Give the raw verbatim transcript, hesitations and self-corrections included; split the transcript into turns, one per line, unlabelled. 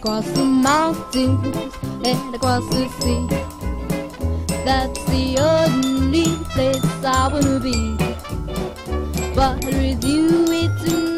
across the mountains and across the sea. That's the only place I wanna be. But with you it's